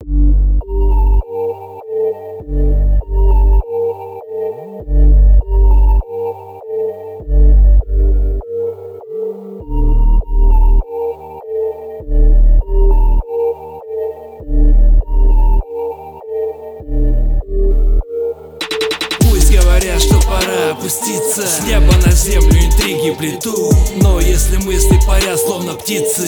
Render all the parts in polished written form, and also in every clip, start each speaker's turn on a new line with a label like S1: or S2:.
S1: Говорят, что пора опуститься с неба на землю, интриги плету. Но если мысли парят, словно птицы.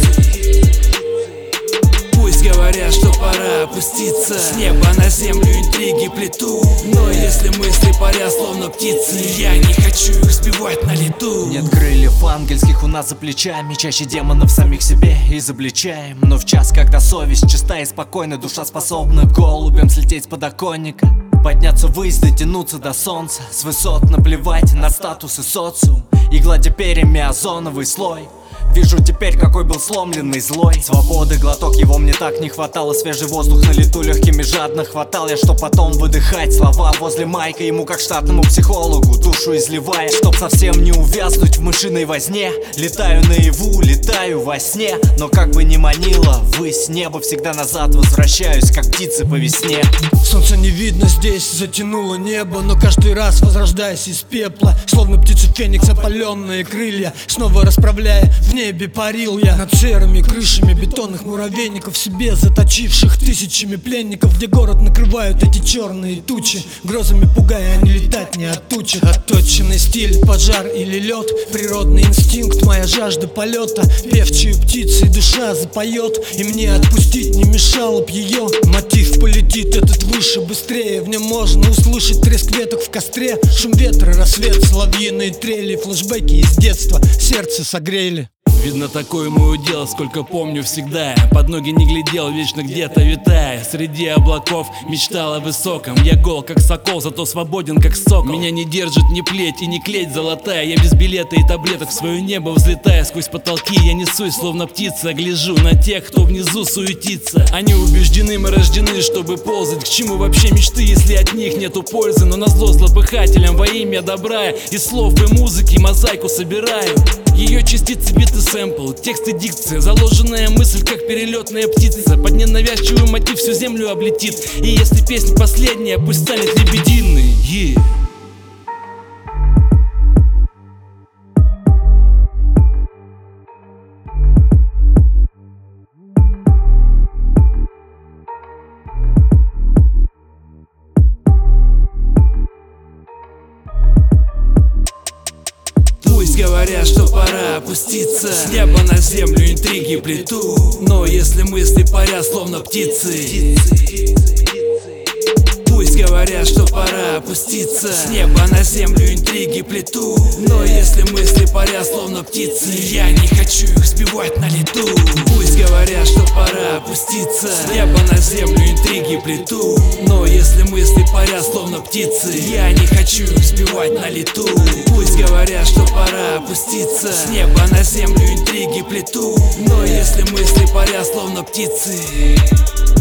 S1: Пусть говорят, что пора опуститься с неба на землю, интриги плету. Но если мысли парят, словно птицы, я не хочу их сбивать на лету.
S2: Нет крыльев ангельских у нас за плечами, чаще демонов самих себе изобличаем. Но в час, когда совесть чиста и спокойна, душа способна голубем слететь с подоконника, подняться ввысь, дотянуться до солнца, с высот наплевать на статус и социум, и гладя перьями озоновый слой. Вижу теперь, какой был сломленный, злой. Свободы глоток, его мне так не хватало. Свежий воздух на лету легкими жадно хватал я, чтоб потом выдыхать слова возле майка ему, как штатному психологу, душу изливая, чтоб совсем не увязнуть в мышиной возне. Летаю наяву, летаю во сне, но как бы ни манило ввысь небо, всегда назад возвращаюсь, как птицы по весне.
S3: Солнца не видно здесь, затянуло небо, но каждый раз возрождаясь из пепла, словно птица феникс, опаленные крылья, снова расправляя, в небе парил я над серыми крышами бетонных муравейников, себе заточивших тысячами пленников, где город накрывают эти черные тучи, грозами пугая, а не летать не от тучи. Отточенный стиль, пожар или лед, природный инстинкт, моя жажда полета, певчие птицы, душа запоет, и мне отпустить не мешало б ее. Мотив полетит этот выше, быстрее, в нем можно услышать треск веток в костре, шум ветра, рассвет, соловьиные трели, флешбеки из детства сердце согрели.
S1: Видно, такое мое дело, сколько помню всегда. Под ноги не глядел, вечно где-то витая. Среди облаков мечтал о высоком. Я гол, как сокол, зато свободен, как сокол. Меня не держит ни плеть и ни клеть золотая. Я без билета и таблеток в свое небо взлетая. Сквозь потолки я несусь, словно птица. Гляжу на тех, кто внизу суетится. Они убеждены, мы рождены, чтобы ползать. К чему вообще мечты, если от них нету пользы? Но назло злопыхателям во имя добра и слов и музыки мозаику собираю. Ее частицы, биты, сэмпл, текст и дикция, заложенная мысль, как перелетная птица. Под ненавязчивый мотив всю землю облетит. И если песня последняя, пусть станет лебединой. Пусть говорят, что пора опуститься с неба на землю, интриги плету. Но если мысли парят, словно птицы. Пусть говорят, что пора опуститься с неба на землю, интриги плету. Но если мысли парят, словно птицы, я не хочу их сбивать на лету. Пусть говорят, что пора опуститься с неба на землю, интриги плету. Но если мысли парят, словно птицы, я не хочу их сбивать на лету. Пусть говорят, что пора опуститься с неба на землю, интриги плету. Но если мысли парят, словно птицы.